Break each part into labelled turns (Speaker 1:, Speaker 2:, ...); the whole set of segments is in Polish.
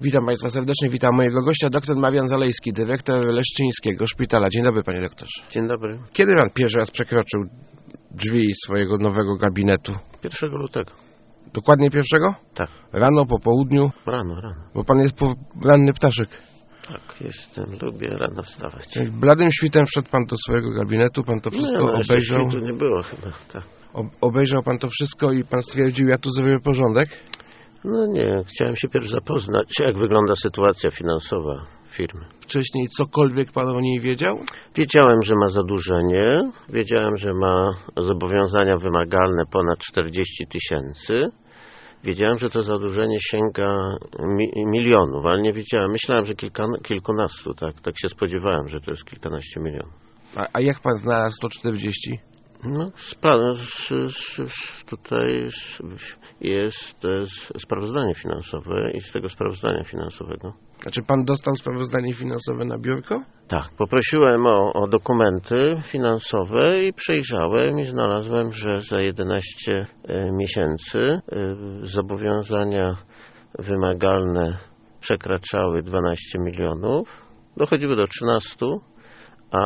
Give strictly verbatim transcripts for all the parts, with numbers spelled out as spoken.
Speaker 1: Witam Państwa serdecznie, witam mojego gościa, dr Marian Zalejski, dyrektor Leszczyńskiego Szpitala. Dzień dobry, panie doktorze.
Speaker 2: Dzień dobry.
Speaker 1: Kiedy pan pierwszy raz przekroczył drzwi swojego nowego gabinetu?
Speaker 2: pierwszego lutego.
Speaker 1: Dokładnie pierwszego?
Speaker 2: Tak.
Speaker 1: Rano, po południu?
Speaker 2: Rano, rano.
Speaker 1: Bo pan jest poranny ptaszek.
Speaker 2: Tak, jestem, lubię rano wstawać.
Speaker 1: Jak bladym świtem wszedł pan do swojego gabinetu, pan to wszystko
Speaker 2: nie, no,
Speaker 1: obejrzał.
Speaker 2: To nie było chyba, tak.
Speaker 1: O, obejrzał pan to wszystko i pan stwierdził, ja tu zrobię porządek?
Speaker 2: No nie, chciałem się pierw zapoznać, jak wygląda sytuacja finansowa firmy.
Speaker 1: Wcześniej cokolwiek pan o niej wiedział?
Speaker 2: Wiedziałem, że ma zadłużenie, wiedziałem, że ma zobowiązania wymagalne ponad czterdzieści tysięcy. Wiedziałem, że to zadłużenie sięga mi, milionów, ale nie wiedziałem. Myślałem, że kilka, kilkunastu, tak, tak się spodziewałem, że to jest kilkanaście milionów.
Speaker 1: A, a jak pan znalazł sto czterdzieści?
Speaker 2: No, spra- z, z, z, tutaj jest sprawozdanie finansowe i z tego sprawozdania finansowego.
Speaker 1: Znaczy pan dostał sprawozdanie finansowe na biurko?
Speaker 2: Tak, poprosiłem o, o dokumenty finansowe i przejrzałem i znalazłem, że za jedenaście e, miesięcy e, zobowiązania wymagalne przekraczały dwanaście milionów, dochodziły do trzynastu, a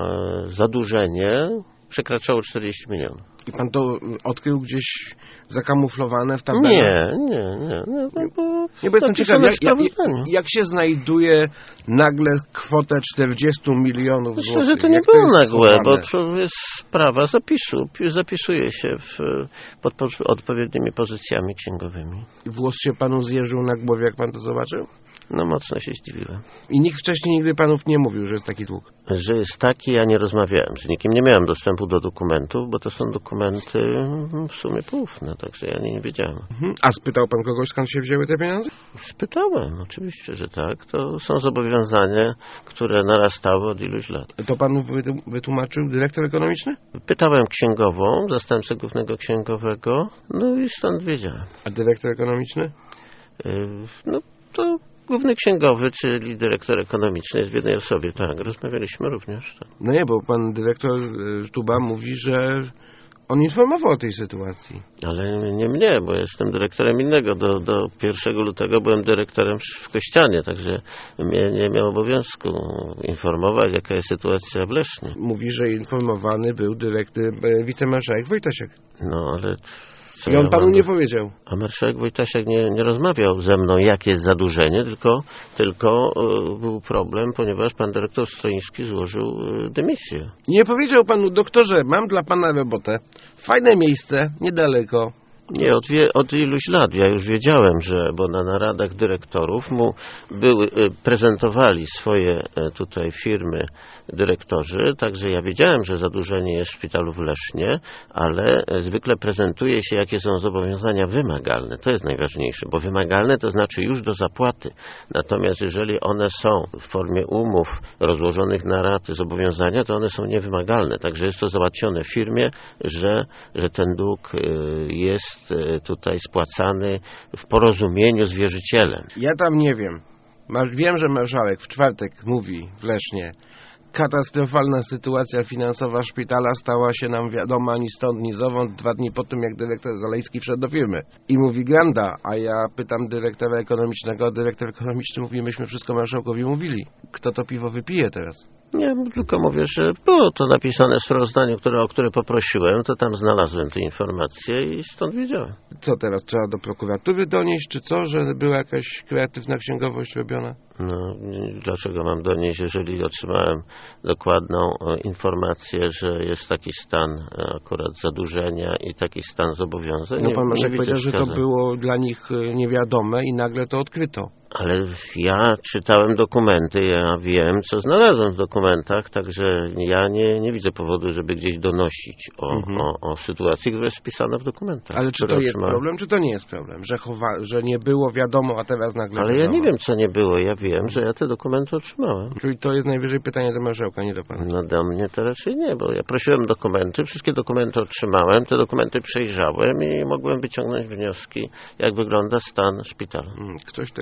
Speaker 2: zadłużenie przekraczało czterdzieści milionów.
Speaker 1: I pan to odkrył gdzieś zakamuflowane w tabelach?
Speaker 2: Nie, nie, nie. Nie, no bo,
Speaker 1: nie, bo jestem ciekaw, jak, jak, jak się znajduje nagle kwotę czterdziestu milionów
Speaker 2: Myślę,
Speaker 1: złotych?
Speaker 2: że to nie
Speaker 1: jak
Speaker 2: było
Speaker 1: to
Speaker 2: nagłe,
Speaker 1: schowane?
Speaker 2: bo to jest sprawa zapisu. Zapisuje się w, pod, pod odpowiednimi pozycjami księgowymi.
Speaker 1: I włos się panu zjeżył na głowie, jak pan to zobaczył?
Speaker 2: No mocno się zdziwiłem.
Speaker 1: I nikt wcześniej nigdy panów nie mówił, że jest taki dług?
Speaker 2: Że jest taki, ja nie rozmawiałem z nikim. Nie miałem dostępu do dokumentów, bo to są dokumenty w sumie poufne, także ja nie, nie wiedziałem.
Speaker 1: Mhm. A spytał pan kogoś, skąd się wzięły te pieniądze?
Speaker 2: Spytałem, oczywiście, że tak. To są zobowiązania, które narastały od iluś lat.
Speaker 1: To panu wytłumaczył dyrektor ekonomiczny?
Speaker 2: Pytałem księgową, zastępcę głównego księgowego, no i stąd wiedziałem.
Speaker 1: A dyrektor ekonomiczny?
Speaker 2: Yy, no to główny księgowy, czyli dyrektor ekonomiczny jest w jednej osobie, tak, rozmawialiśmy również. Tak.
Speaker 1: No nie, bo pan dyrektor Sztuba mówi, że on informował o tej sytuacji.
Speaker 2: Ale nie mnie, bo jestem dyrektorem innego. Do, do pierwszego lutego byłem dyrektorem w Kościanie, także mnie nie miał obowiązku informować, jaka jest sytuacja w Lesznie.
Speaker 1: Mówi, że informowany był dyrektor, wicemarszałek Wojtasiak.
Speaker 2: No ale... Co
Speaker 1: I on
Speaker 2: ja
Speaker 1: panu
Speaker 2: mam...
Speaker 1: nie powiedział.
Speaker 2: A marszałek Wojtasiak nie, nie rozmawiał ze mną, jakie jest zadłużenie, tylko, tylko y, był problem, ponieważ pan dyrektor Stroiński złożył y, dymisję.
Speaker 1: Nie powiedział panu, doktorze, mam dla pana robotę. Fajne miejsce, niedaleko.
Speaker 2: Nie, od, wie, od iluś lat ja już wiedziałem, że, bo na naradach dyrektorów mu były, prezentowali swoje tutaj firmy dyrektorzy, także ja wiedziałem, że zadłużenie jest w szpitalu w Lesznie, ale zwykle prezentuje się, jakie są zobowiązania wymagalne. To jest najważniejsze, bo wymagalne to znaczy już do zapłaty. Natomiast jeżeli one są w formie umów rozłożonych na raty zobowiązania, to one są niewymagalne. Także jest to załatwione w firmie, że, że ten dług jest tutaj spłacany w porozumieniu z wierzycielem.
Speaker 1: Ja tam nie wiem. Wiem, że marszałek w czwartek mówi w Lesznie: katastrofalna sytuacja finansowa szpitala stała się nam wiadoma ni stąd, ni zowąd, dwa dni po tym, jak dyrektor Zalejski wszedł do firmy. I mówi granda, a ja pytam dyrektora ekonomicznego, a dyrektor ekonomiczny mówi: myśmy wszystko marszałkowi mówili. Kto to piwo wypije teraz?
Speaker 2: Nie, tylko mówię, że było to napisane w sprawozdaniu, które, o które poprosiłem, to tam znalazłem te informacje i stąd wiedziałem.
Speaker 1: Co teraz? Trzeba do prokuratury donieść, czy co? Że była jakaś kreatywna księgowość robiona?
Speaker 2: No, dlaczego mam donieść, jeżeli otrzymałem dokładną informację, że jest taki stan akurat zadłużenia i taki stan zobowiązań?
Speaker 1: No pan marszałek powiedział, że
Speaker 2: wskazań.
Speaker 1: to było dla nich niewiadome i nagle to odkryto.
Speaker 2: Ale ja czytałem dokumenty, ja wiem, co znalazłem w dokumentach, także ja nie, nie widzę powodu, żeby gdzieś donosić o, mhm. o, o sytuacji, która jest wpisana w dokumentach.
Speaker 1: Ale czy to jest otrzymałem. problem, czy to nie jest problem? Że, chowa, że nie było wiadomo, a teraz nagle
Speaker 2: Ale
Speaker 1: wiadomo.
Speaker 2: Ja nie wiem, co nie było. Ja wiem, że ja te dokumenty otrzymałem.
Speaker 1: Czyli to jest najwyżej pytanie do marszałka, nie do pana?
Speaker 2: No do mnie to raczej nie, bo ja prosiłem dokumenty, wszystkie dokumenty otrzymałem, te dokumenty przejrzałem i mogłem wyciągnąć wnioski, jak wygląda stan szpitala.
Speaker 1: Ktoś tego widocznie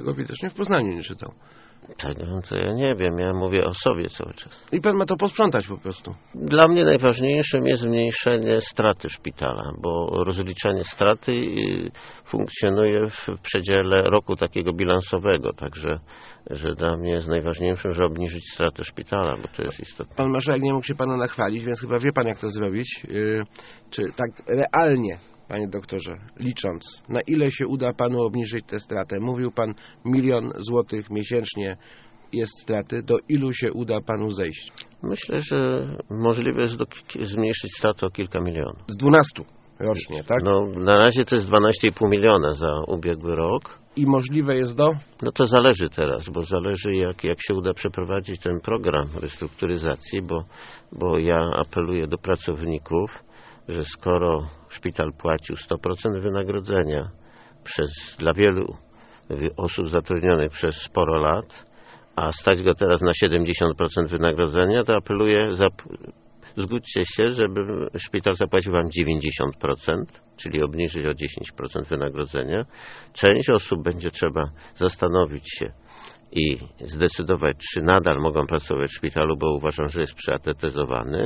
Speaker 1: właśnie w Poznaniu nie czytał.
Speaker 2: Tego to ja nie wiem, ja mówię o sobie cały czas.
Speaker 1: I pan ma to posprzątać po prostu.
Speaker 2: Dla mnie najważniejszym jest zmniejszenie straty szpitala, bo rozliczanie straty funkcjonuje w przedziale roku takiego bilansowego, także że dla mnie jest najważniejszym, żeby obniżyć stratę szpitala, bo to jest istotne.
Speaker 1: Pan marszałek nie mógł się pana nachwalić, więc chyba wie pan, jak to zrobić. Yy, czy tak realnie, panie doktorze, licząc, na ile się uda panu obniżyć tę stratę? Mówił pan, milion złotych miesięcznie jest straty. Do ilu się uda panu zejść?
Speaker 2: Myślę, że możliwe jest do, zmniejszyć stratę o kilka milionów.
Speaker 1: Z dwunastu rocznie, tak?
Speaker 2: No, na razie to jest dwanaście i pół miliona za ubiegły rok.
Speaker 1: I możliwe jest do?
Speaker 2: No to zależy teraz, bo zależy jak, jak się uda przeprowadzić ten program restrukturyzacji, bo, bo ja apeluję do pracowników, że skoro szpital płacił sto procent wynagrodzenia przez, dla wielu osób zatrudnionych przez sporo lat, a stać go teraz na siedemdziesiąt procent wynagrodzenia, to apeluję, za, zgódźcie się, żeby szpital zapłacił wam dziewięćdziesiąt procent, czyli obniżyć o dziesięć procent wynagrodzenia. Część osób będzie trzeba zastanowić się i zdecydować, czy nadal mogą pracować w szpitalu, bo uważam, że jest przeatetyzowany.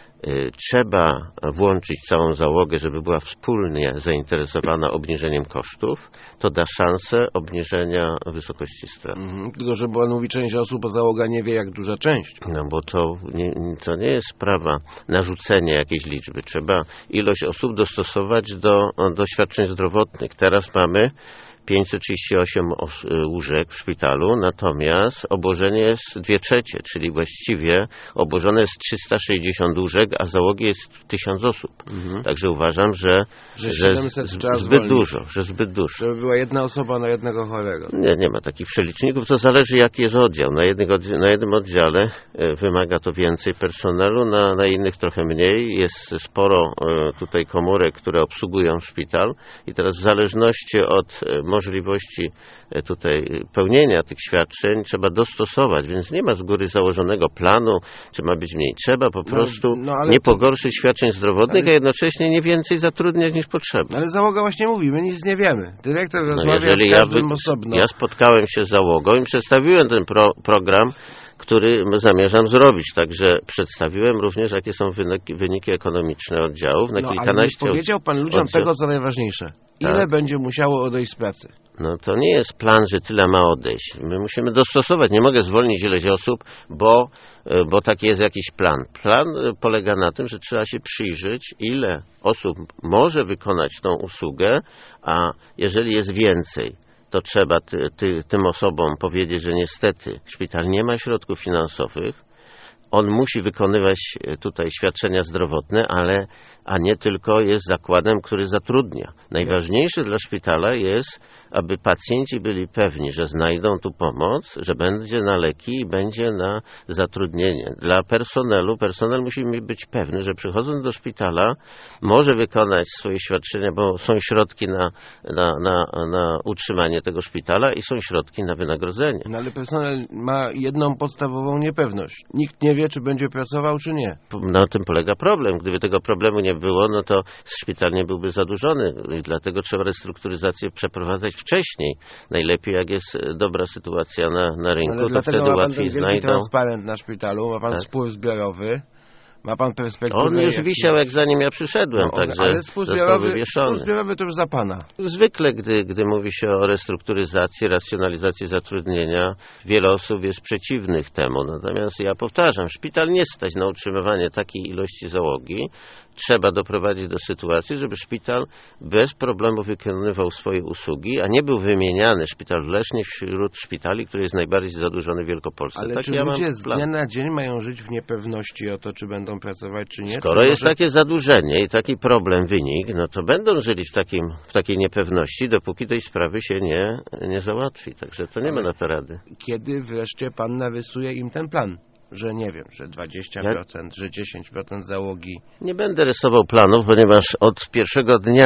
Speaker 2: Trzeba włączyć całą załogę, żeby była wspólnie zainteresowana obniżeniem kosztów. To da szansę obniżenia wysokości strat.
Speaker 1: Mhm, tylko, że pan mówi, część osób, bo załoga nie wie, jak duża część.
Speaker 2: No bo to nie, to nie jest sprawa narzucenia jakiejś liczby. Trzeba ilość osób dostosować do, do świadczeń zdrowotnych. Teraz mamy pięćset trzydzieści osiem łóżek w szpitalu, natomiast obłożenie jest dwie trzecie, czyli właściwie obłożone jest trzysta sześćdziesiąt łóżek, a załogi jest tysiąc osób. Mhm. Także uważam, że,
Speaker 1: że,
Speaker 2: że zbyt zwolnić. dużo, że zbyt dużo.
Speaker 1: Żeby była jedna osoba na jednego chorego.
Speaker 2: Nie, nie ma takich przeliczników, to zależy jaki jest oddział. Na, jednych, na jednym oddziale wymaga to więcej personelu, na, na innych trochę mniej. Jest sporo tutaj komórek, które obsługują szpital i teraz w zależności od możliwości tutaj pełnienia tych świadczeń trzeba dostosować, więc nie ma z góry założonego planu, czy ma być mniej. Trzeba po prostu no, no, nie to... pogorszyć świadczeń zdrowotnych, ale... a jednocześnie nie więcej zatrudniać niż potrzeba.
Speaker 1: Ale załoga właśnie mówi, my nic nie wiemy. Dyrektor rozmawia no, z każdym ja, osobno.
Speaker 2: Ja spotkałem się z załogą i przedstawiłem ten pro, program, który zamierzam zrobić. Także przedstawiłem również, jakie są wyniki, wyniki ekonomiczne oddziałów na
Speaker 1: no,
Speaker 2: kilkanaście
Speaker 1: ale powiedział pan ludziom
Speaker 2: oddział...
Speaker 1: tego, co najważniejsze. Ile tak. będzie musiało odejść z pracy?
Speaker 2: No to nie jest plan, że tyle ma odejść. My musimy dostosować. Nie mogę zwolnić ileś osób, bo, bo taki jest jakiś plan. Plan polega na tym, że trzeba się przyjrzeć, ile osób może wykonać tą usługę, a jeżeli jest więcej, to trzeba ty, ty, tym osobom powiedzieć, że niestety szpital nie ma środków finansowych. On musi wykonywać tutaj świadczenia zdrowotne, ale a nie tylko jest zakładem, który zatrudnia. Najważniejsze dla szpitala jest, aby pacjenci byli pewni, że znajdą tu pomoc, że będzie na leki i będzie na zatrudnienie. Dla personelu, personel musi być pewny, że przychodząc do szpitala może wykonać swoje świadczenia, bo są środki na, na, na, na utrzymanie tego szpitala i są środki na wynagrodzenie.
Speaker 1: No ale personel ma jedną podstawową niepewność. Nikt nie wie, czy będzie pracował, czy nie.
Speaker 2: Na tym polega problem. Gdyby tego problemu nie było, no to szpital nie byłby zadłużony i dlatego trzeba restrukturyzację przeprowadzać wcześniej. Najlepiej, jak jest dobra sytuacja na, na rynku,
Speaker 1: ale
Speaker 2: to wtedy
Speaker 1: ma pan
Speaker 2: łatwiej
Speaker 1: ten
Speaker 2: znajdą.
Speaker 1: transparent na szpitalu, ma pan tak? spór zbiorowy, ma pan perspektywę...
Speaker 2: On już
Speaker 1: jaki...
Speaker 2: wisiał, jak zanim ja przyszedłem,
Speaker 1: no,
Speaker 2: także
Speaker 1: ale spór zbiorowy, spór zbiorowy to już za pana.
Speaker 2: Zwykle, gdy, gdy mówi się o restrukturyzacji, racjonalizacji zatrudnienia, wiele osób jest przeciwnych temu. Natomiast ja powtarzam, szpital nie stać na utrzymywanie takiej ilości załogi. Trzeba doprowadzić do sytuacji, żeby szpital bez problemu wykonywał swoje usługi, a nie był wymieniany szpital w Lesznie wśród szpitali, który jest najbardziej zadłużony w Wielkopolsce.
Speaker 1: Ale
Speaker 2: tak
Speaker 1: czy
Speaker 2: ja
Speaker 1: ludzie
Speaker 2: mam
Speaker 1: z dnia na dzień mają żyć w niepewności o to, czy będą pracować, czy nie?
Speaker 2: Skoro
Speaker 1: czy
Speaker 2: jest
Speaker 1: może...
Speaker 2: takie zadłużenie i taki problem, wynik, no to będą żyli w, takim, w takiej niepewności, dopóki tej sprawy się nie, nie załatwi. Także to nie ma na to rady.
Speaker 1: Kiedy wreszcie pan narysuje im ten plan? Że nie wiem, że dwadzieścia procent, ja... że dziesięć procent załogi.
Speaker 2: Nie będę rysował planów, ponieważ od pierwszego dnia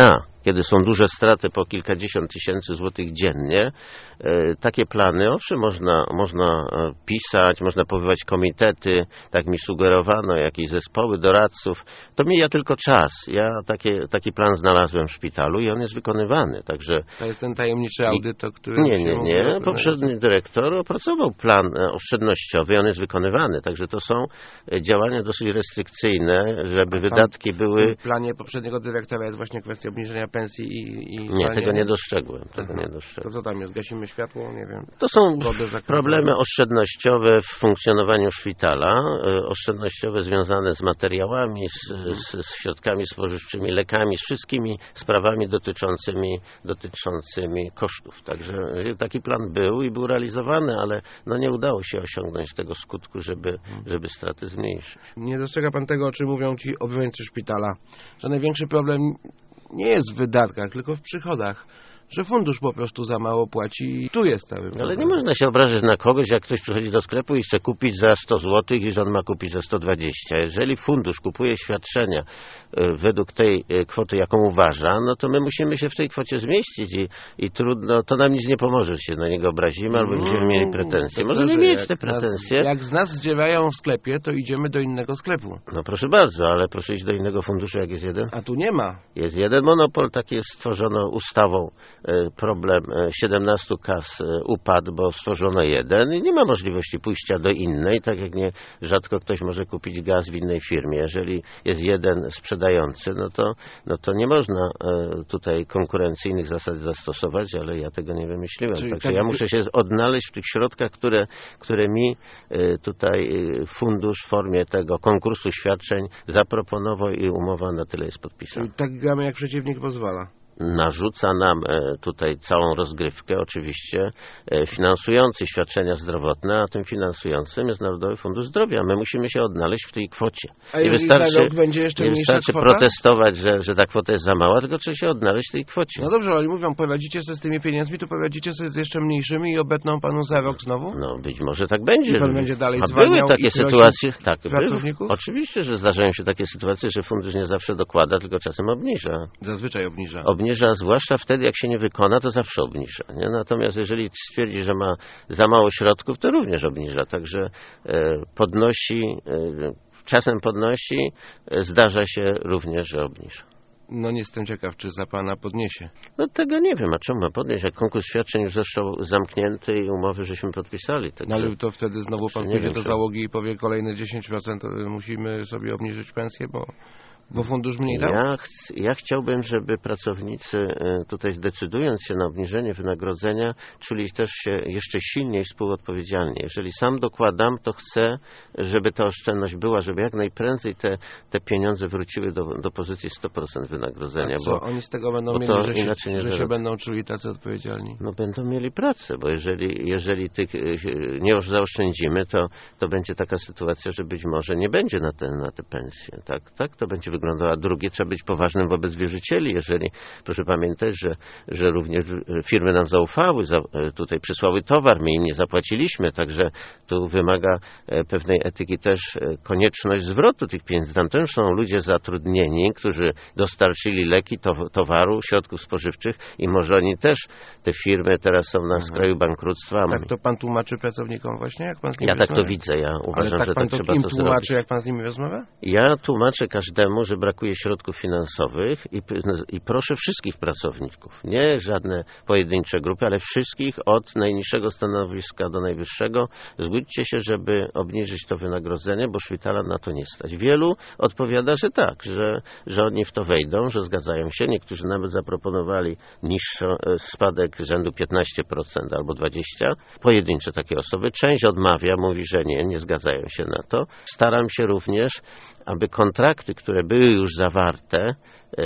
Speaker 2: kiedy są duże straty po kilkadziesiąt tysięcy złotych dziennie, takie plany, owszem, można, można pisać, można powoływać komitety, tak mi sugerowano, jakieś zespoły doradców. To mija tylko czas. Ja takie, taki plan znalazłem w szpitalu i on jest wykonywany. Także
Speaker 1: to jest ten tajemniczy audyt, o którym...
Speaker 2: Nie, nie, nie. Poprzedni dyrektor opracował plan oszczędnościowy i on jest wykonywany. Także to są działania dosyć restrykcyjne, żeby wydatki były...
Speaker 1: W planie poprzedniego dyrektora jest właśnie kwestia obniżenia pensji i... i
Speaker 2: nie, tego nie dostrzegłem. Tego nie dostrzegłem.
Speaker 1: To co tam jest? Gasimy światło? Nie wiem.
Speaker 2: To są problemy oszczędnościowe w funkcjonowaniu szpitala, oszczędnościowe związane z materiałami, z, z, z środkami spożywczymi, lekami, z wszystkimi sprawami dotyczącymi, dotyczącymi kosztów. Także taki plan był i był realizowany, ale no nie udało się osiągnąć tego skutku, żeby, żeby straty zmniejszyć.
Speaker 1: Nie dostrzega pan tego, o czym mówią ci obrońcy szpitala, że największy problem nie jest w wydatkach, tylko w przychodach. Że fundusz po prostu za mało płaci i tu jest cały problem.
Speaker 2: Ale nie można się obrażać na kogoś, jak ktoś przychodzi do sklepu i chce kupić za sto złotych i że on ma kupić za sto dwadzieścia. Jeżeli fundusz kupuje świadczenia według tej kwoty, jaką uważa, no to my musimy się w tej kwocie zmieścić i, i trudno, to nam nic nie pomoże, że się na niego obrazimy albo będziemy mieli pretensje. Możemy mieć te pretensje.
Speaker 1: Nas, jak z nas zdziewają w sklepie, to idziemy do innego sklepu.
Speaker 2: No proszę bardzo, ale proszę iść do innego funduszu, jak jest jeden.
Speaker 1: A tu nie ma.
Speaker 2: Jest jeden monopol, taki jest stworzono ustawą. Problem siedemnastu kas upadł, bo stworzono jeden i nie ma możliwości pójścia do innej, tak jak nie rzadko ktoś może kupić gaz w innej firmie. Jeżeli jest jeden sprzedający, no to, no to nie można tutaj konkurencyjnych zasad zastosować, ale ja tego nie wymyśliłem. Czyli Także tak... ja muszę się odnaleźć w tych środkach, które, które mi tutaj fundusz w formie tego konkursu świadczeń zaproponował i umowa na tyle jest podpisana.
Speaker 1: Czyli tak gramy, jak przeciwnik pozwala.
Speaker 2: Narzuca nam tutaj całą rozgrywkę, oczywiście finansujący świadczenia zdrowotne, a tym finansującym jest Narodowy Fundusz Zdrowia. My musimy się odnaleźć w tej kwocie.
Speaker 1: A nie wystarczy, za rok będzie jeszcze
Speaker 2: nie wystarczy protestować, że, że ta kwota jest za mała, tylko trzeba się odnaleźć w tej kwocie.
Speaker 1: No dobrze, ale mówią, poradzicie sobie z tymi pieniędzmi, to poradzicie sobie z jeszcze mniejszymi i obetną panu za rok znowu?
Speaker 2: No być może tak będzie.
Speaker 1: I pan będzie dalej
Speaker 2: a były takie sytuacje, tak,
Speaker 1: pracowników?
Speaker 2: Były. Oczywiście, że zdarzają się takie sytuacje, że fundusz nie zawsze dokłada, tylko czasem obniża.
Speaker 1: Zazwyczaj obniża.
Speaker 2: Obniża, zwłaszcza wtedy, jak się nie wykona, to zawsze obniża. Nie? Natomiast jeżeli stwierdzi, że ma za mało środków, to również obniża. Także e, podnosi, e, czasem podnosi, e, zdarza się również, że obniża.
Speaker 1: No nie jestem ciekaw, czy za pana podniesie.
Speaker 2: No tego nie wiem, a czemu ma podnieść, jak konkurs świadczeń już został zamknięty i umowy żeśmy podpisali.
Speaker 1: No ale to wtedy znowu pan pójdzie do załogi i powie kolejne dziesięć procent musimy sobie obniżyć pensję, bo... Bo fundusz mniej dał?
Speaker 2: Ja, ch ja chciałbym, żeby pracownicy tutaj zdecydując się na obniżenie wynagrodzenia, czuli też się jeszcze silniej współodpowiedzialni. Jeżeli sam dokładam, to chcę, żeby ta oszczędność była, żeby jak najprędzej te, te pieniądze wróciły do, do pozycji sto procent wynagrodzenia.
Speaker 1: A co,
Speaker 2: bo,
Speaker 1: oni z tego będą
Speaker 2: bo
Speaker 1: mieli, że,
Speaker 2: inaczej
Speaker 1: się,
Speaker 2: nie
Speaker 1: że się będą czuli tacy odpowiedzialni?
Speaker 2: No będą mieli pracę, bo jeżeli, jeżeli tych nie już zaoszczędzimy, to, to będzie taka sytuacja, że być może nie będzie na te, na te pensje. Tak, tak to będzie wyglądała. A drugie, trzeba być poważnym wobec wierzycieli. Jeżeli, proszę pamiętać, że, że również firmy nam zaufały, za, tutaj przysłały towar, my im nie zapłaciliśmy, także tu wymaga pewnej etyki też konieczność zwrotu tych pieniędzy. Tam też są ludzie zatrudnieni, którzy dostarczyli leki, to, towaru, środków spożywczych i może oni też, te firmy teraz są na skraju bankructwa.
Speaker 1: Tak to pan tłumaczy pracownikom właśnie, jak pan z nimi
Speaker 2: Ja
Speaker 1: rozmawia?
Speaker 2: tak to widzę, ja uważam,
Speaker 1: Ale tak
Speaker 2: że
Speaker 1: pan
Speaker 2: tak
Speaker 1: to
Speaker 2: trzeba
Speaker 1: im
Speaker 2: to
Speaker 1: tłumaczy,
Speaker 2: zrobić.
Speaker 1: jak pan z nimi rozmawia?
Speaker 2: Ja tłumaczę każdemu, że brakuje środków finansowych i, i proszę wszystkich pracowników, nie żadne pojedyncze grupy, ale wszystkich od najniższego stanowiska do najwyższego, zgódźcie się, żeby obniżyć to wynagrodzenie, bo szpitala na to nie stać. Wielu odpowiada, że tak, że, że oni w to wejdą, że zgadzają się. Niektórzy nawet zaproponowali niższy spadek rzędu piętnaście procent albo dwadzieścia procent. Pojedyncze takie osoby. Część odmawia, mówi, że nie, nie zgadzają się na to. Staram się również, aby kontrakty, które były już zawarte,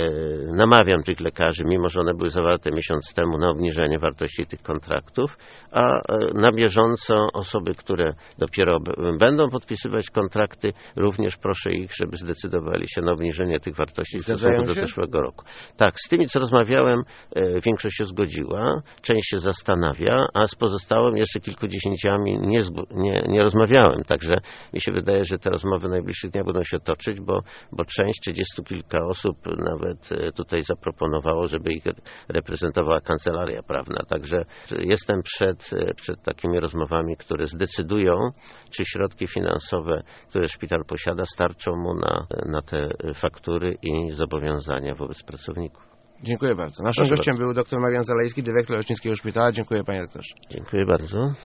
Speaker 2: namawiam tych lekarzy, mimo że one były zawarte miesiąc temu, na obniżenie wartości tych kontraktów, a na bieżąco osoby, które dopiero będą podpisywać kontrakty, również proszę ich, żeby zdecydowali się na obniżenie tych wartości w stosunku do zeszłego roku. Tak, z tymi, co rozmawiałem, większość się zgodziła, część się zastanawia, a z pozostałym jeszcze kilkudziesięciami nie, nie, nie rozmawiałem, także mi się wydaje, że te rozmowy w najbliższych dniach będą się toczyć, bo, bo część, trzydziestu kilka osób nam nawet tutaj zaproponowało, żeby ich reprezentowała kancelaria prawna. Także jestem przed, przed takimi rozmowami, które zdecydują, czy środki finansowe, które szpital posiada, starczą mu na, na te faktury i zobowiązania wobec pracowników.
Speaker 1: Dziękuję bardzo. Naszym
Speaker 2: Proszę
Speaker 1: gościem
Speaker 2: bardzo.
Speaker 1: był dr Marian Zalejski, dyrektor Lecznickiego Szpitala. Dziękuję, panie doktorze.
Speaker 2: Dziękuję bardzo.